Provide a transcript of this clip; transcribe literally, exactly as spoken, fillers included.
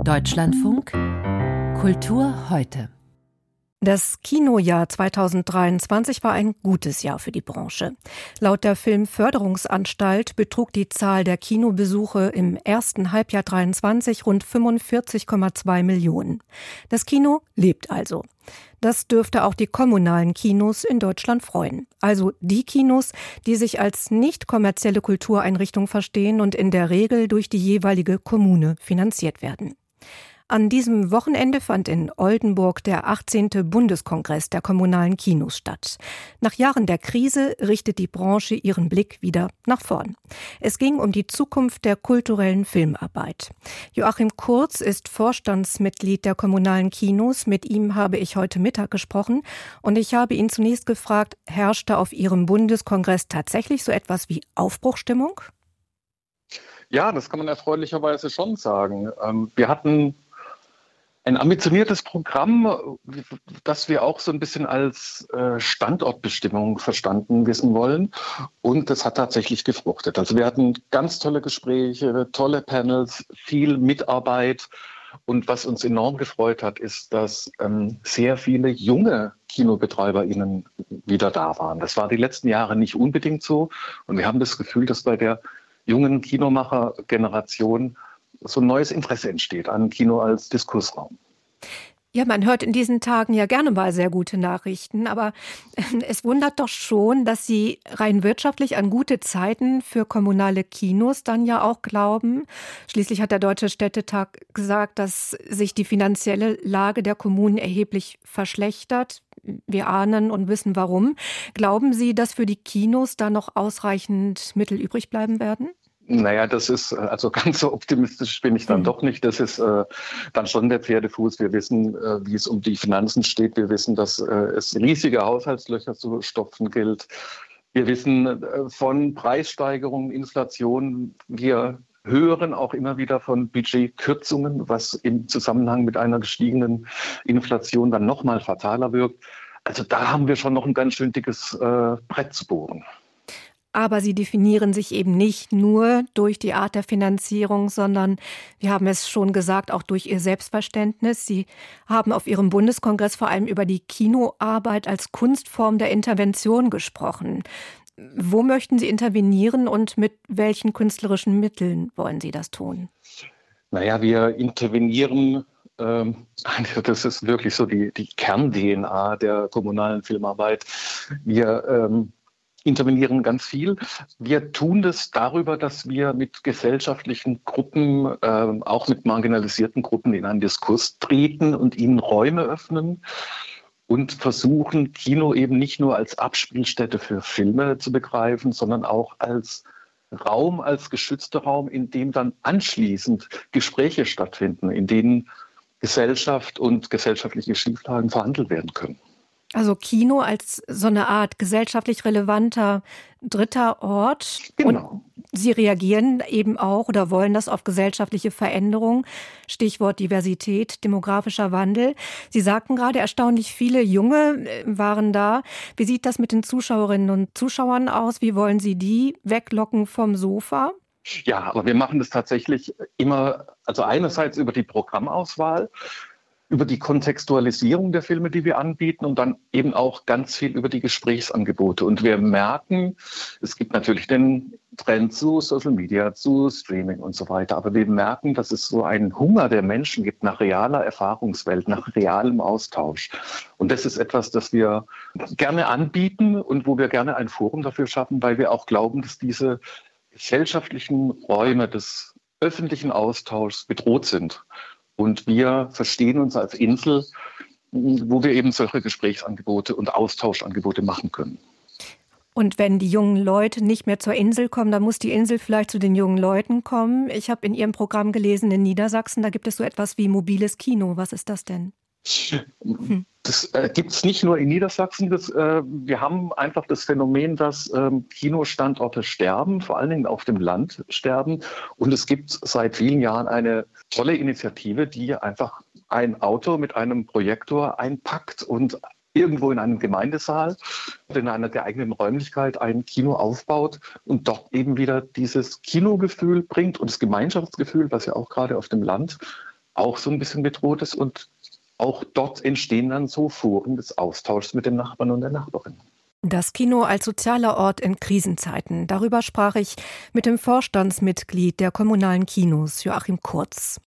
Deutschlandfunk Kultur heute. Das Kinojahr zweitausenddreiundzwanzig war ein gutes Jahr für die Branche. Laut der Filmförderungsanstalt betrug die Zahl der Kinobesuche im ersten Halbjahr dreiundzwanzig rund fünfundvierzig Komma zwei Millionen. Das Kino lebt also. Das dürfte auch die kommunalen Kinos in Deutschland freuen. Also die Kinos, die sich als nicht kommerzielle Kultureinrichtung verstehen und in der Regel durch die jeweilige Kommune finanziert werden. An diesem Wochenende fand in Oldenburg der achtzehnte Bundeskongress der kommunalen Kinos statt. Nach Jahren der Krise richtet die Branche ihren Blick wieder nach vorn. Es ging um die Zukunft der kulturellen Filmarbeit. Joachim Kurz ist Vorstandsmitglied der kommunalen Kinos. Mit ihm habe ich heute Mittag gesprochen und ich habe ihn zunächst gefragt, herrschte auf Ihrem Bundeskongress tatsächlich so etwas wie Aufbruchstimmung? Ja, das kann man erfreulicherweise schon sagen. Wir hatten ein ambitioniertes Programm, das wir auch so ein bisschen als Standortbestimmung verstanden wissen wollen. Und das hat tatsächlich gefruchtet. Also wir hatten ganz tolle Gespräche, tolle Panels, viel Mitarbeit. Und was uns enorm gefreut hat, ist, dass ähm, sehr viele junge KinobetreiberInnen wieder da waren. Das war die letzten Jahre nicht unbedingt so. Und wir haben das Gefühl, dass bei der jungen Kinomacher-Generation so ein neues Interesse entsteht an Kino als Diskursraum. Ja, man hört in diesen Tagen ja gerne mal sehr gute Nachrichten, aber es wundert doch schon, dass Sie rein wirtschaftlich an gute Zeiten für kommunale Kinos dann ja auch glauben. Schließlich hat der Deutsche Städtetag gesagt, dass sich die finanzielle Lage der Kommunen erheblich verschlechtert. Wir ahnen und wissen warum. Glauben Sie, dass für die Kinos da noch ausreichend Mittel übrig bleiben werden? Naja, das ist, also ganz so optimistisch bin ich dann mhm. doch nicht. Das ist äh, dann schon der Pferdefuß. Wir wissen, äh, wie es um die Finanzen steht. Wir wissen, dass äh, es riesige Haushaltslöcher zu stopfen gilt. Wir wissen äh, von Preissteigerungen, Inflation. Wir hören auch immer wieder von Budgetkürzungen, was im Zusammenhang mit einer gestiegenen Inflation dann nochmal fataler wirkt. Also da haben wir schon noch ein ganz schön dickes äh, Brett zu bohren. Aber Sie definieren sich eben nicht nur durch die Art der Finanzierung, sondern, wir haben es schon gesagt, auch durch Ihr Selbstverständnis. Sie haben auf Ihrem Bundeskongress vor allem über die Kinoarbeit als Kunstform der Intervention gesprochen. Wo möchten Sie intervenieren und mit welchen künstlerischen Mitteln wollen Sie das tun? Naja, wir intervenieren, ähm, das ist wirklich so die, die Kern-D N A der kommunalen Filmarbeit. Wir ähm, intervenieren ganz viel. Wir tun das darüber, dass wir mit gesellschaftlichen Gruppen, äh, auch mit marginalisierten Gruppen in einen Diskurs treten und ihnen Räume öffnen und versuchen, Kino eben nicht nur als Abspielstätte für Filme zu begreifen, sondern auch als Raum, als geschützter Raum, in dem dann anschließend Gespräche stattfinden, in denen Gesellschaft und gesellschaftliche Schieflagen verhandelt werden können. Also Kino als so eine Art gesellschaftlich relevanter dritter Ort. Genau. Und Sie reagieren eben auch oder wollen das auf gesellschaftliche Veränderung. Stichwort Diversität, demografischer Wandel. Sie sagten gerade, erstaunlich viele Junge waren da. Wie sieht das mit den Zuschauerinnen und Zuschauern aus? Wie wollen Sie die weglocken vom Sofa? Ja, aber wir machen das tatsächlich immer, also einerseits über die Programmauswahl, über die Kontextualisierung der Filme, die wir anbieten und dann eben auch ganz viel über die Gesprächsangebote. Und wir merken, es gibt natürlich den Trend zu Social Media, zu Streaming und so weiter, aber wir merken, dass es so einen Hunger der Menschen gibt nach realer Erfahrungswelt, nach realem Austausch. Und das ist etwas, das wir gerne anbieten und wo wir gerne ein Forum dafür schaffen, weil wir auch glauben, dass diese gesellschaftlichen Räume des öffentlichen Austauschs bedroht sind. Und wir verstehen uns als Insel, wo wir eben solche Gesprächsangebote und Austauschangebote machen können. Und wenn die jungen Leute nicht mehr zur Insel kommen, dann muss die Insel vielleicht zu den jungen Leuten kommen. Ich habe in Ihrem Programm gelesen, in Niedersachsen, da gibt es so etwas wie mobiles Kino. Was ist das denn? Hm. Das äh, gibt es nicht nur in Niedersachsen. Das, äh, wir haben einfach das Phänomen, dass ähm, Kinostandorte sterben, vor allen Dingen auf dem Land sterben. Und es gibt seit vielen Jahren eine tolle Initiative, die einfach ein Auto mit einem Projektor einpackt und irgendwo in einem Gemeindesaal, in einer der eigenen Räumlichkeit ein Kino aufbaut und dort eben wieder dieses Kinogefühl bringt und das Gemeinschaftsgefühl, was ja auch gerade auf dem Land auch so ein bisschen bedroht ist. Und auch dort entstehen dann so Foren des Austauschs mit dem Nachbarn und der Nachbarin. Das Kino als sozialer Ort in Krisenzeiten. Darüber sprach ich mit dem Vorstandsmitglied der kommunalen Kinos, Joachim Kurz.